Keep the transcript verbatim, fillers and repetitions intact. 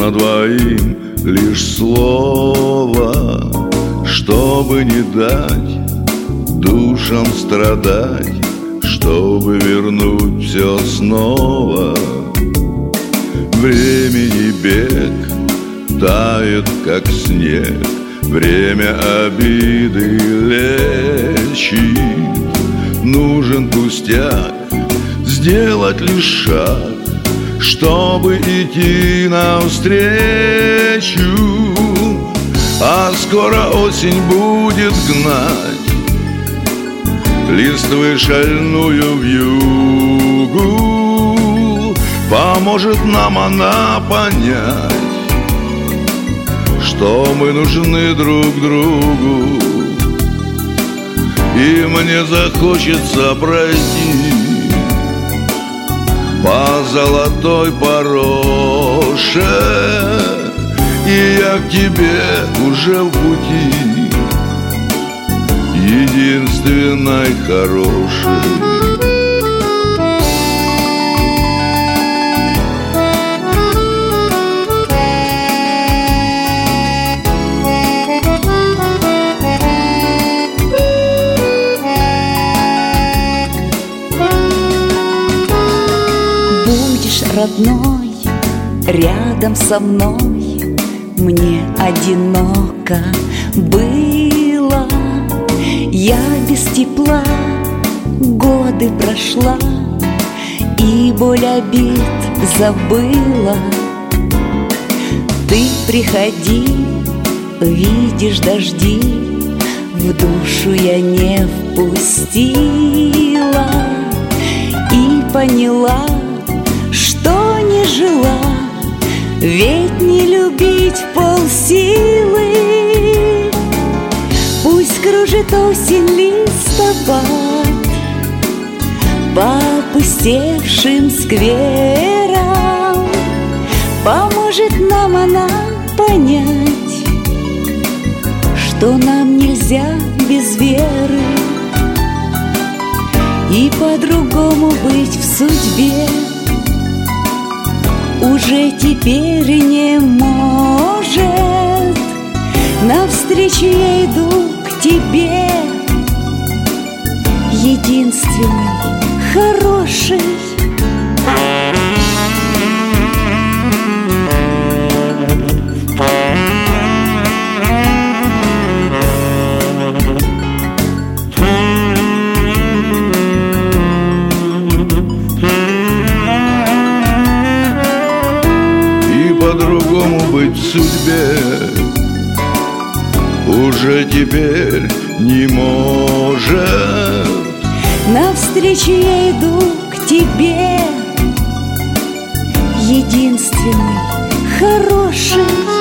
нужно двоим лишь слово, чтобы не дать душам страдать, чтобы вернуть все снова. Времени бег тает, как снег, время обиды лечит. Нужен пустяк, сделать лишь шаг, чтобы идти навстречу. А скоро осень будет гнать листвы шальную вьюгу. Поможет нам она понять, что мы нужны друг другу. И мне захочется пройти по золотой пороше, и я к тебе уже в пути, единственной хорошей. Будешь родной рядом со мной, мне одиноко было. Я без тепла годы прошла и боль обид забыла. Ты приходи, видишь дожди, в душу я не впустила и поняла, что не жила, ведь не любить вполсилы. Пусть кружит осень листопад по опустевшим скверам, поможет нам она понять, что нам нельзя без веры и по-другому быть в судьбе. Уже теперь не может. Навстречу я иду к тебе, единственный, хороший. По-другому быть в судьбе уже теперь не может. Навстречу я иду к тебе, единственный, хороший.